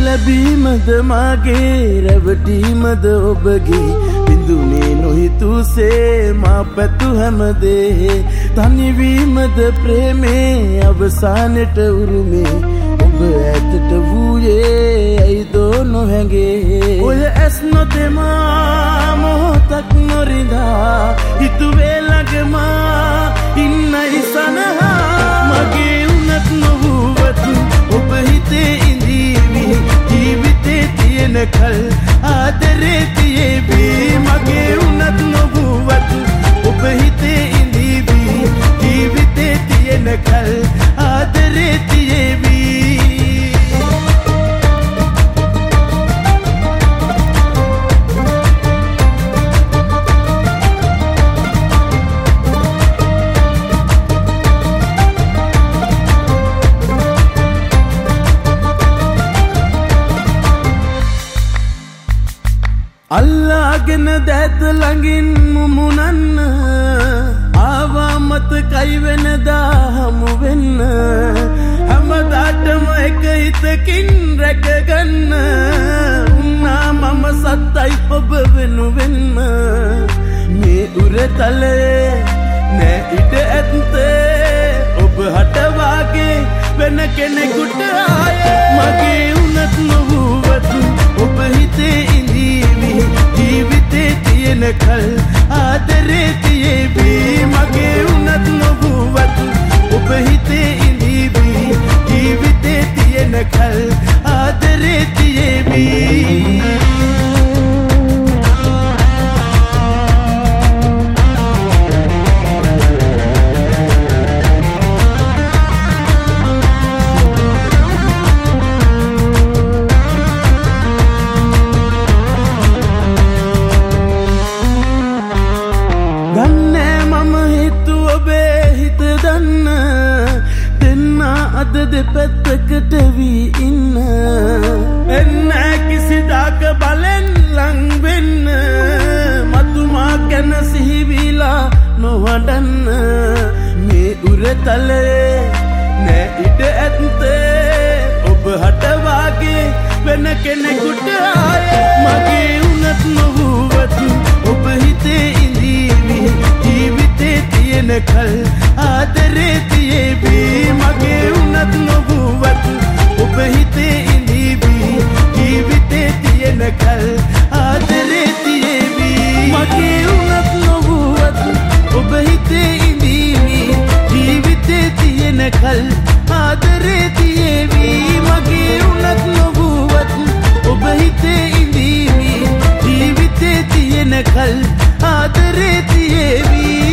ලැබීමද මාගේ රැවටීමද ඔබගේ බිඳුනේ නොහිතුසේ මා පැතු හැමදේ තනිවීමද ප්‍රේමේ අවසානෙට උරුමේ ඔබ ඇතට වූයේ ඇයිදෝ නොහැඟේ ඔය ඇස් නොතෙමා මොහොතක් නොරිඳා හිතුවේ ළඟමා ඉන්නයි සනහා මගේ උනත් නොවුවතු ඔබ හිතේ ඉඳීවි ජීවිතේ තියෙන කල් ආදරේ තියේවි මගේ උනත් නොවුවතු ඔබ හිතේ ඉඳීවි ජීවිතේ තියෙන කල් ආදරේ තියේවි අල්ලාගෙන දැත ළඟින් මුමුණන්න ආවා මතකයි වෙනදා හමු වෙන්න හැමදාටම එක හිතකින් රැකගන්න උන්නා මම සත්තයි ඔබ වෙනුවෙන්ම මේ උරතලේ නෑ ඉඩ ඇත්තේ ඔබ හටවාගේ වෙන කෙනෙකුට ආයේ මගේ උනත් නොවුවතු ඔබ හිතේ ඉඳීවි ජීවිතේ තියෙන කල් ආදරේ තියේවි මගේ උනත් නොවුවතු ඔබ හිතේ ඉඳීවි ජීවිතේ තියෙන කල් ආදරේ තියේවි දෙපැත්තකට වී ඉන්න එන්න කිසිදාක බලෙන් ලං වෙන්න මතුමා ගැන සිහිවිලා නොවඩන්න මේ උරතලේ නෑ ඉඩ ඇත්තේ ඔබ හටවාගේ වෙන කෙනෙකුට ආයේ මගේ උනත් නොවුවතු ඔබ හිතේ ඉඳීවි ජීවිතේ තියෙන කල් ආදරේ තියේවි මගේ උනත් නොවුවතු ඔබ හිතේ ඉඳීවි ජීවිතේ තියෙන කල් ආදරේ තියේවි මගේ උනත් නොවුවතු ඔබ හිතේ ඉඳීවි ජීවිතේ තියෙන කල් ආදරේ තියේවි මගේ උනත් නොවුවතු ඔබ හිතේ ඉඳීවි ජීවිතේ තියෙන කල් ආදරේ තියේවි